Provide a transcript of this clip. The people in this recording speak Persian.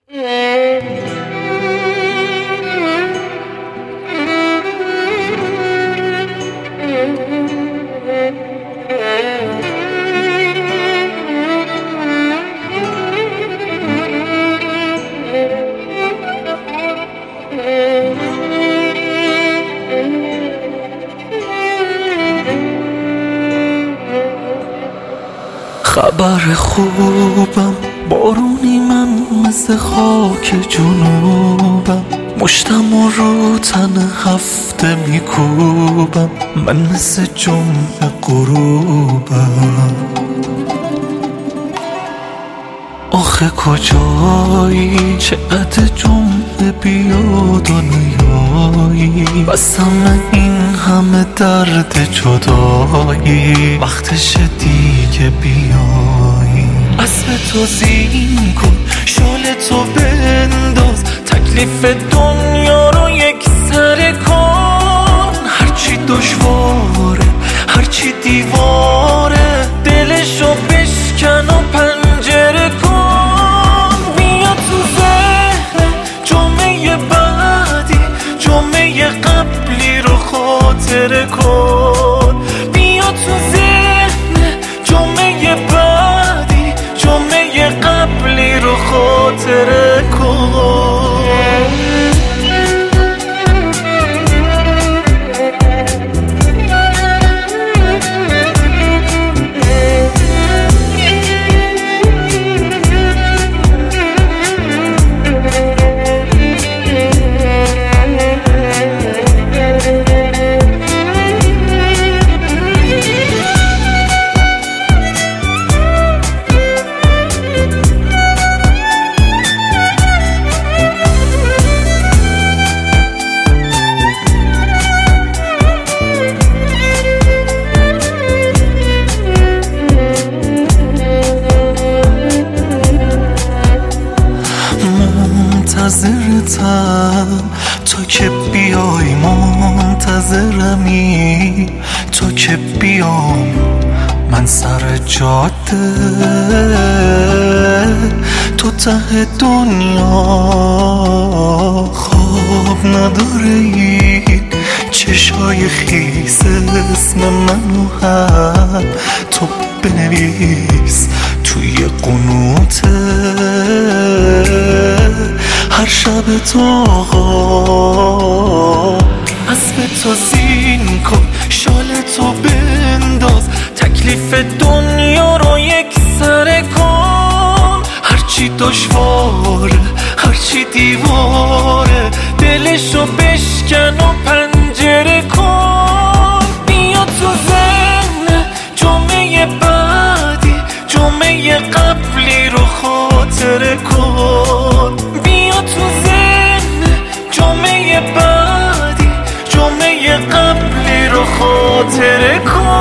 خبر خوبم بارونی، من مثل خاک جنوبم، مشتم و رو تن هفته میکوبم، من مثل جمعه غروبم. آخه کجایی چه عده جمعه بیاد و نیایی، بسم این همه درد جدایی، وقتش دیگه بیایی. اسب تو زین کن، شال تو بنداز، تکلیف دنیا رو یک سره کن. هرچی دشواره، هرچی دیواره، دلشو بشکن و پنجره کن. بیا تو ذهن جمعه بعدی، جمعه قبلی رو خاطره کن. بیا تو ذهن جمعه بعدی، جمعه قبلی رو خاطره کن. منتظرتم تا که بیای، منتظرمی تا که بیام من سر جاده. تو ته دنیا خواب نداره این چشای خیس، اسم منو هم تو بنویس توی قنوته. هر شب تو آقا اسب تو زین کن، شال تو بنداز، تکلیف دنیا رو یک سره کن. هرچی دشواره، هرچی دیواره، دلشو بشکن و پنجره کن. بیا تو ذهن جمعه بعدی، جمعه قبلی رو خاطره کن. بیا تو ذهن جمعه بعدی، جمعه قبلی رو خاطره کن.